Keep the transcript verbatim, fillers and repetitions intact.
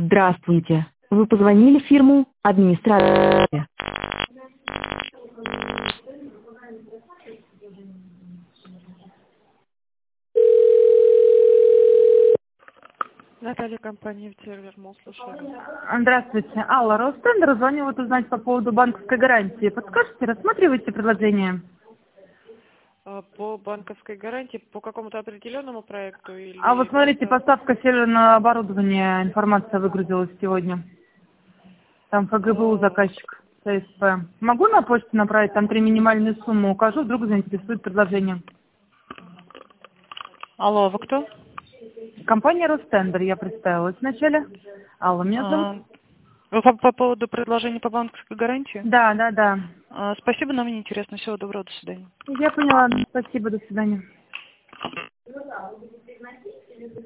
Здравствуйте. Вы позвонили в фирму администрация. Наталья, компания «Сервер», мол, слушаю. Здравствуйте. Алла, Ростендер звоню вот узнать по поводу банковской гарантии. Подскажите, рассматриваете предложение? А, По банковской гарантии, по какому-то определенному проекту или... А вот смотрите, просто- поставка серверного оборудования, информация выгрузилась сегодня. Там ФГБУ А, заказчик ЦСП. Могу на почту направить, там три минимальные суммы укажу, вдруг заинтересует предложение. Алло, вы кто? Компания Ростендер, я представилась вначале. Алла, меня зовут. А, Вы по, по поводу предложения по банковской гарантии? Да, да, да. А, Спасибо, нам не интересно. Всего доброго, до свидания. Я поняла. Спасибо, до свидания.